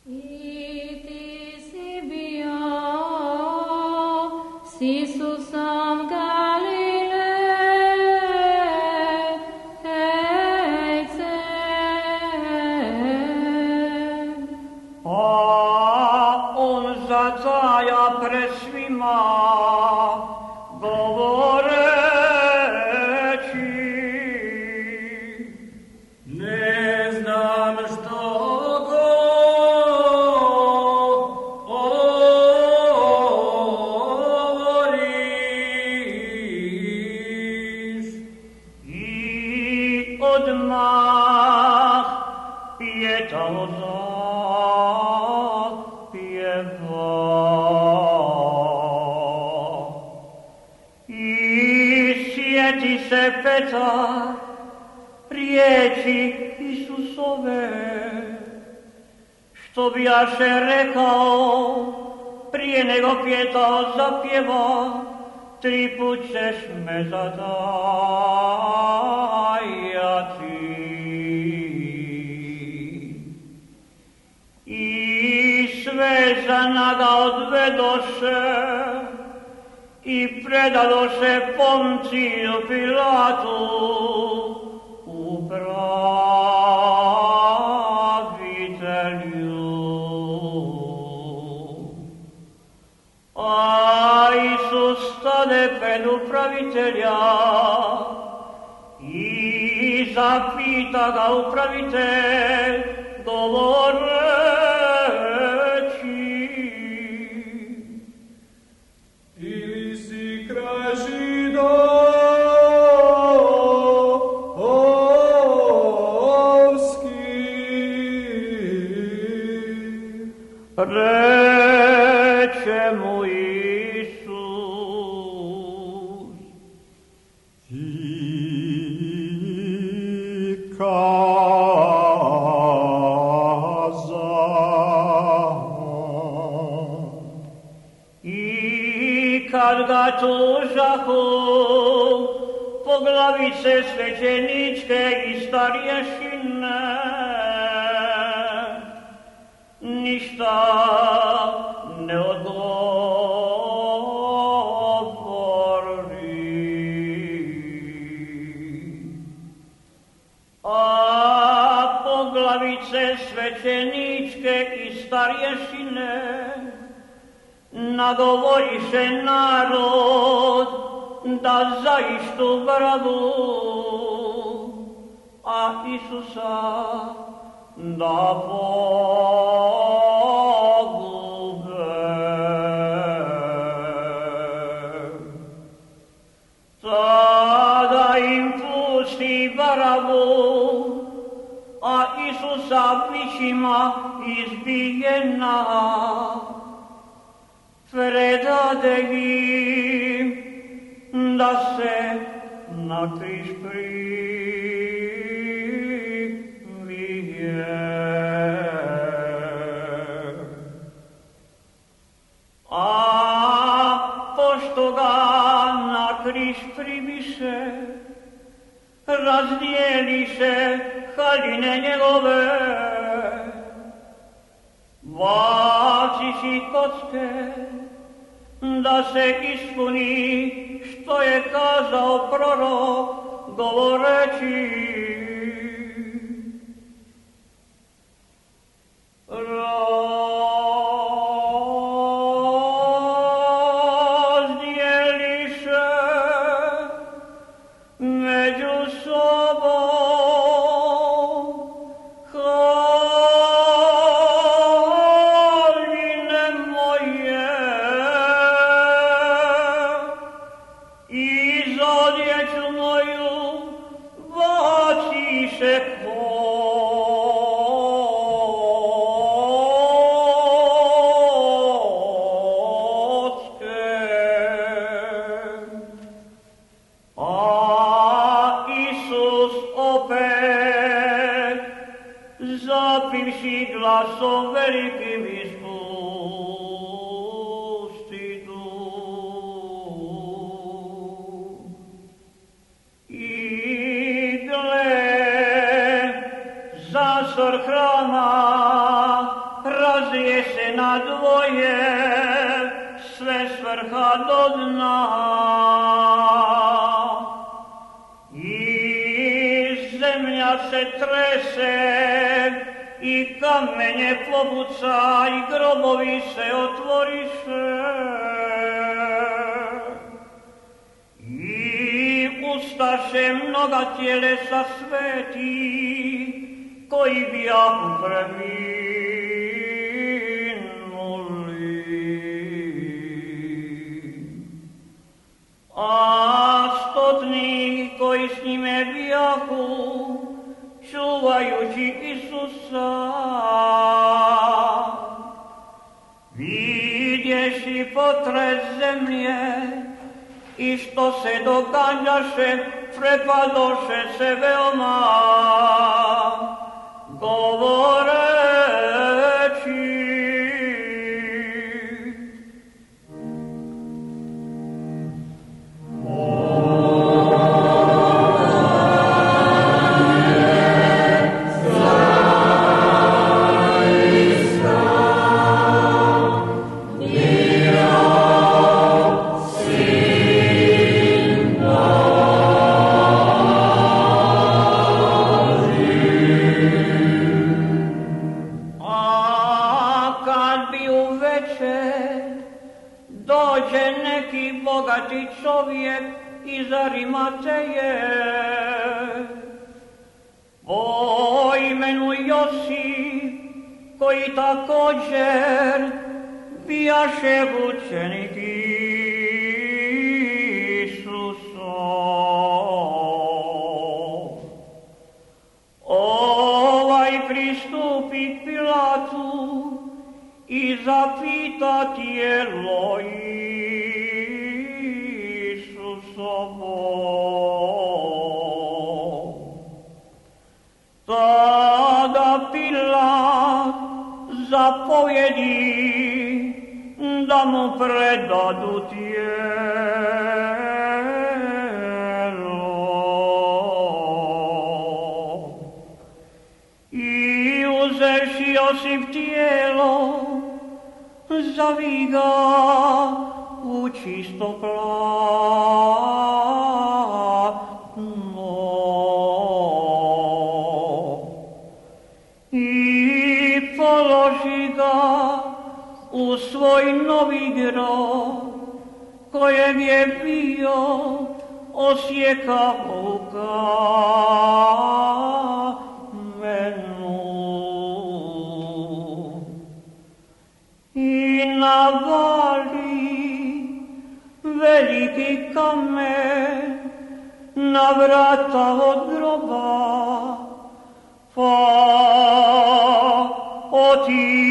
Što bijaše rekao, prije nego pjetao zapjeva, 3 put ćeš me zadajati. I sve za naga odvedoše i predadoše Ponciju Pilatu pred upravitelja i zapita ga upravitelj govoreći: Ili si kralj Židovski? Reče mu kad ga tužahu poglavice svećeničke i starješine, ništa ne odgovori. A poglavice svećeničke i starješine nagovoriše narod da zaištu Barabu, a Isusa da pogube. Tada im pusti Barabu, a Isusa bićima izbijena predade im da se na križ pribije. A pošto ga na križ pribiše, razdijeliše haljine njegove, baciši kocke, da se ispuni što je kazao prorok govoreći: razdijeliše među sobom zapivši glasom velikim ispusti duh. I gle, zastor hrama vrha do dna. I zemlja se trese, i kamenje popuca, i grobovi se otvoriše. I ustaše mnoga tjelesa sveti, koji bijahu preminuli. A stotni koji s njime bijahu, čuvajući Isusa, vidješi potres zemlje i što se događaše, prepadoše se veoma, govoreći: čovjek iz Arimateje, po imenu Josip, koji također bijaše učenik Isusov. Ovaj pristupi Pilatu i zapita tijelo tada Pilat zapovjedi da mu predadu tijelo. I uzevši Josip tijelo, zaviga u čisto položi ga u svoj novi grob, kojem je bio osjeka u kamenu. I navali veliki kamen na vrata od groba, pa otišao